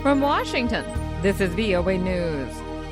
From Washington, this is VOA News.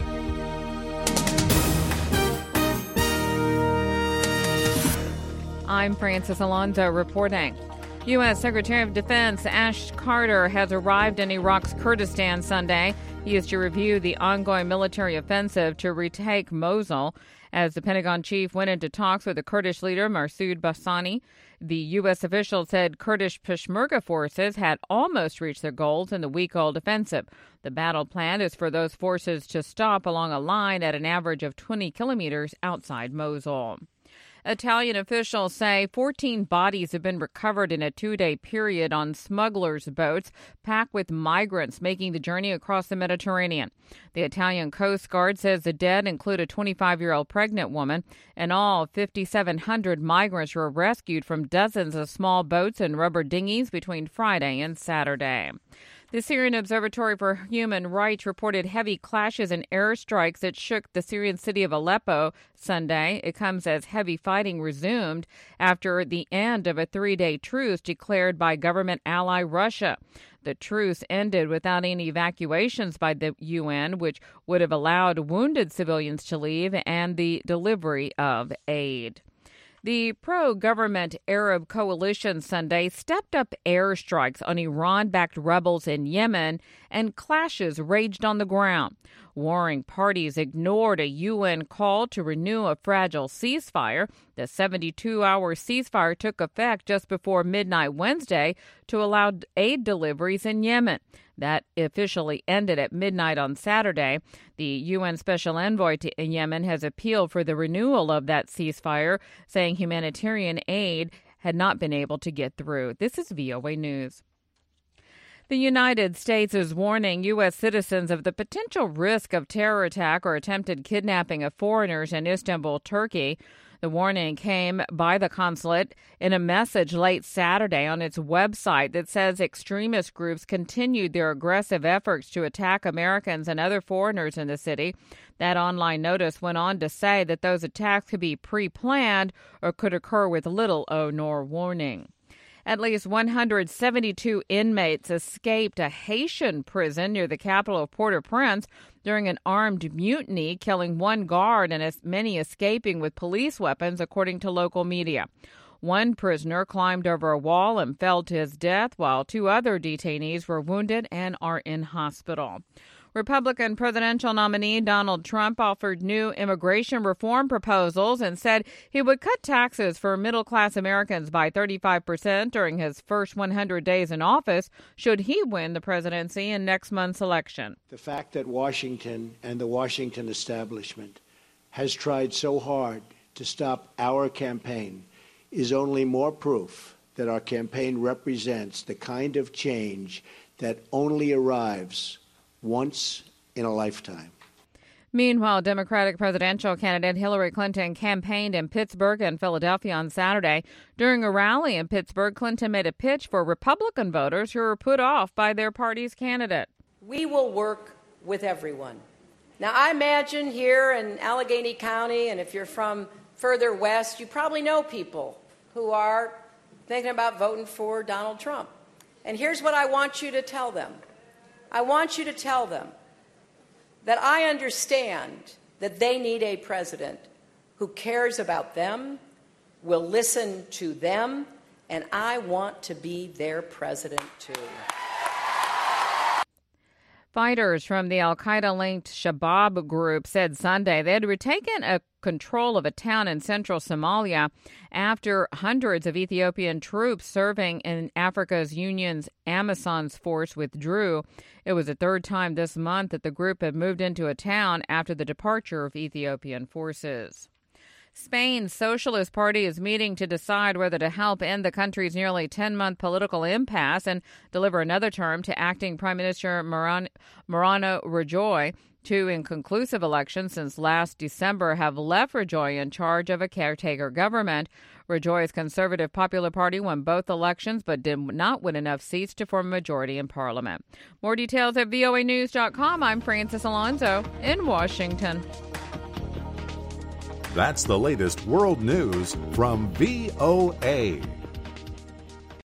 I'm Francis Alonso reporting. U.S. Secretary of Defense Ash Carter has arrived in Iraq's Kurdistan Sunday. He is to review the ongoing military offensive to retake Mosul. As the Pentagon chief went into talks with the Kurdish leader Masoud Barzani, the U.S. official said Kurdish Peshmerga forces had almost reached their goals in the week-old offensive. The battle plan is for those forces to stop along a line at an average of 20 kilometers outside Mosul. Italian officials say 14 bodies have been recovered in a 2-day period on smugglers' boats packed with migrants making the journey across the Mediterranean. The Italian Coast Guard says the dead include a 25-year-old pregnant woman. In all, 5,700 migrants were rescued from dozens of small boats and rubber dinghies between Friday and Saturday. The Syrian Observatory for Human Rights reported heavy clashes and airstrikes that shook the Syrian city of Aleppo Sunday. It comes as heavy fighting resumed after the end of a 3-day truce declared by government ally Russia. The truce ended without any evacuations by the UN, which would have allowed wounded civilians to leave and the delivery of aid. The pro-government Arab coalition Sunday stepped up airstrikes on Iran-backed rebels in Yemen, and clashes raged on the ground. Warring parties ignored a UN call to renew a fragile ceasefire. The 72-hour ceasefire took effect just before midnight Wednesday to allow aid deliveries in Yemen. That officially ended at midnight on Saturday. The UN Special Envoy to Yemen has appealed for the renewal of that ceasefire, saying humanitarian aid had not been able to get through. This is VOA News. The United States is warning U.S. citizens of the potential risk of terror attack or attempted kidnapping of foreigners in Istanbul, Turkey. The warning came by the consulate in a message late Saturday on its website that says extremist groups continued their aggressive efforts to attack Americans and other foreigners in the city. That online notice went on to say that those attacks could be pre-planned or could occur with little or no warning. At least 172 inmates escaped a Haitian prison near the capital of Port-au-Prince during an armed mutiny, killing one guard and as many escaping with police weapons, according to local media. One prisoner climbed over a wall and fell to his death, while 2 other detainees were wounded and are in hospital. Republican presidential nominee Donald Trump offered new immigration reform proposals and said he would cut taxes for middle-class Americans by 35% during his first 100 days in office should he win the presidency in next month's election. The fact that Washington and the Washington establishment has tried so hard to stop our campaign is only more proof that our campaign represents the kind of change that only arrives once in a lifetime. Meanwhile, Democratic presidential candidate Hillary Clinton campaigned in Pittsburgh and Philadelphia on Saturday. During a rally in Pittsburgh, Clinton made a pitch for Republican voters who were put off by their party's candidate. We will work with everyone. Now, I imagine here in Allegheny County, and if you're from further west, you probably know people who are thinking about voting for Donald Trump. And here's what I want you to tell them. I want you to tell them that I understand that they need a president who cares about them, will listen to them, and I want to be their president too. Fighters from the al-Qaeda-linked Shabab group said Sunday they had retaken control of a town in central Somalia after hundreds of Ethiopian troops serving in Africa's Union's Amison's force withdrew. It was the 3rd time this month that the group had moved into a town after the departure of Ethiopian forces. Spain's Socialist Party is meeting to decide whether to help end the country's nearly 10-month political impasse and deliver another term to acting Prime Minister Mariano Rajoy. 2 inconclusive elections since last December have left Rajoy in charge of a caretaker government. Rajoy's Conservative Popular Party won both elections but did not win enough seats to form a majority in Parliament. More details at voanews.com. I'm Francis Alonso in Washington. That's the latest world news from VOA.